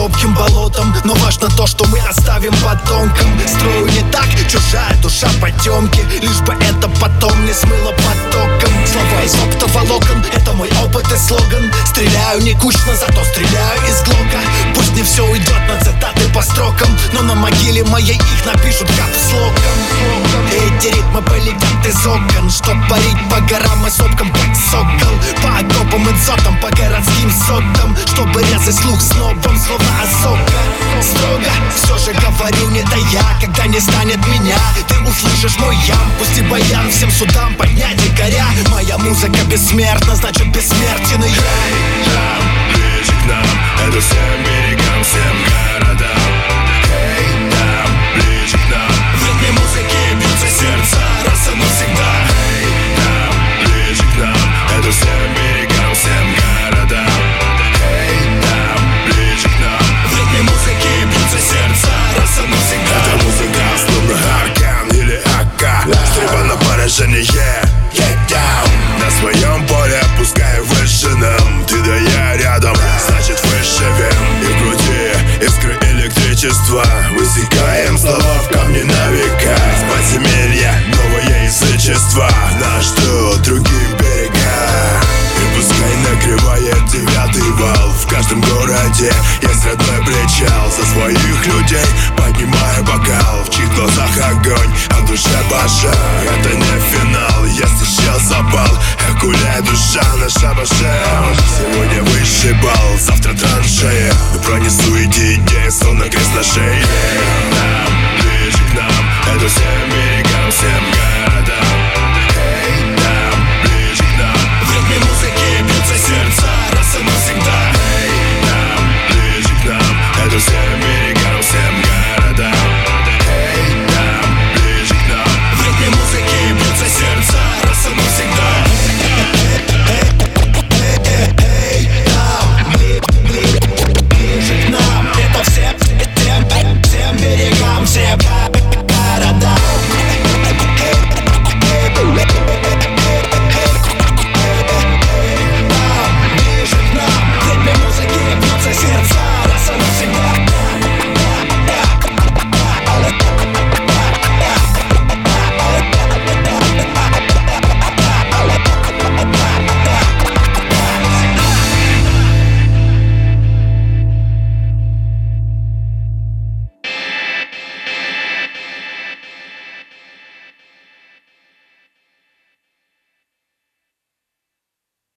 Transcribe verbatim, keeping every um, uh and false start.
топким болотом, но важно то, что мы оставим потомкам. Строю не так, чужая душа потемки, лишь бы это потом не смыло потоком. Слова из оптоволокон, это мой опыт и слоган. Стреляю не кучно, зато стреляю из глока. Пусть не все уйдет на цитаты по строкам, но на могиле моей их напишут капслоком. Эти ритмы полетят из окон, чтоб парить по горам и сопкам, как сокол. По окопам и дзотам, по городским сотам, чтобы резать слух снобом, словно осока. Строго, все же говорю не тая, когда не станет меня, ты услышишь мой ям. Пусть и баян всем судам поднять и горя. Моя музыка бессмертна, значит бессмертен и я. Там, ближе к нам, это всем берегам, всем городам. Эй, там, ближе к нам, в ритме музыки бьются сердца раз и навсегда. Эй, там, ближе к нам, это всем берегам, всем городам. Эй, там, ближе к нам, в ритме музыки бьются сердца раз и навсегда. эта музыка словно Аркан или АК, стрельба на поражение. Yeah, down. На своем поле, пускай выше нам, ты да я рядом, значит выше вен. И в груди искры электричества, высекаем слова в камни на века. С подземелья новое язычество нас ждут другие берега. И пускай накрывает девятый вал, в каждом городе есть родной причал. За своих людей поднимаю бокал, в чьих глазах огонь, а в душе пожар. Это не финал, есть еще запал, гуляй, душа наша башел. Сегодня высший бал, завтра траншея, но пронесу эти идеи, словно крест на шее. Там, ближе к нам, это всем берегам, всем